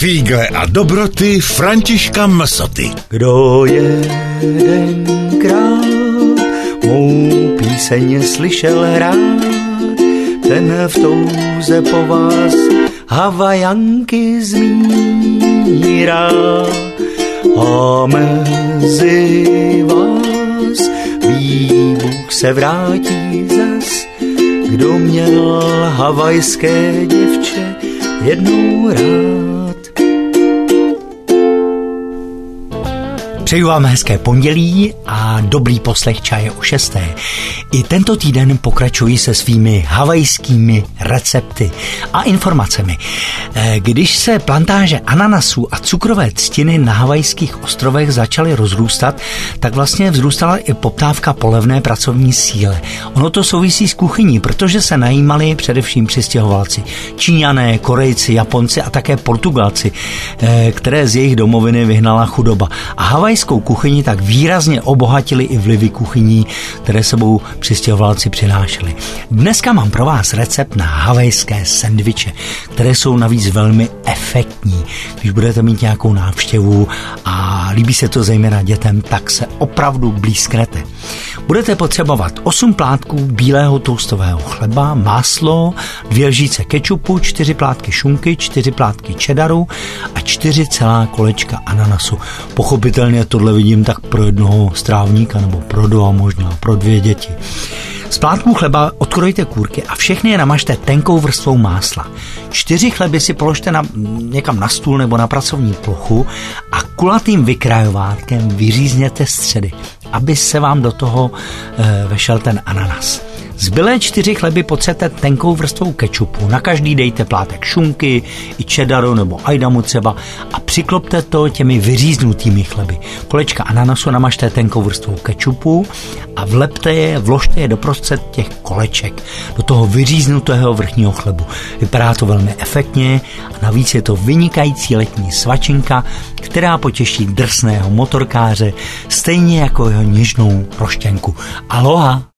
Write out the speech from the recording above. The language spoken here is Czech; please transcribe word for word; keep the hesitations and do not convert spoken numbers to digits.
Fígle a dobroty Františka Msoty. Kdo jedenkrát mou píseň slyšel hrát, ten v touze po vás Havajanky zmírá. A mezi vás výbuch se vrátí zas, kdo měl havajské děvče jednou rád. Přeju vám hezké pondělí a dobrý poslech čaje o šesté. I tento týden pokračuji se svými havajskými recepty a informacemi. Když se plantáže ananasů a cukrové třtiny na havajských ostrovech začaly rozrůstat, tak vlastně vzrůstala i poptávka po levné pracovní síle. Ono to souvisí s kuchyní, protože se najímali především přistěhovalci. Číňané, Korejci, Japonci a také Portugalci, které z jejich domoviny vyhnala chudoba. A havajskou kuchyni tak výrazně obohatili i vlivy kuchyní, které sebou přistěhovalci přinášeli. Dneska mám pro vás recept na havajské sendviče, které jsou navíc velmi efektní. Když budete mít nějakou návštěvu a líbí se to zejména dětem, tak se opravdu blízknete. Budete potřebovat osm plátků bílého toustového chleba, máslo, dvě lžíce kečupu, čtyři plátky šunky, čtyři plátky cheddaru a čtyři celá kolečka ananasu. Pochopitelně tohle vidím tak pro jednoho strávníka nebo pro dva, možná pro dvě děti. Z plátků chleba odkrojte kůrky a všechny je namažte tenkou vrstvou másla. Čtyři chleby si položte na, někam na stůl nebo na pracovní plochu a kulatým vykrajovátkem vyřízněte středy, aby se vám do toho e, vešel ten ananas. Zbylé čtyři chleby potřete tenkou vrstvou kečupu, na každý dejte plátek šunky, i cheddaru nebo ajdamu třeba a přiklopte to těmi vyříznutými chleby. Kolečka ananasu namažte tenkou vrstvou kečupu a vlepte je, vložte je doprostřed těch koleček, do toho vyříznutého vrchního chlebu. Vypadá to velmi efektně a navíc je to vynikající letní svačinka, která potěší drsného motorkáře, stejně jako jeho něžnou roštěnku. Aloha!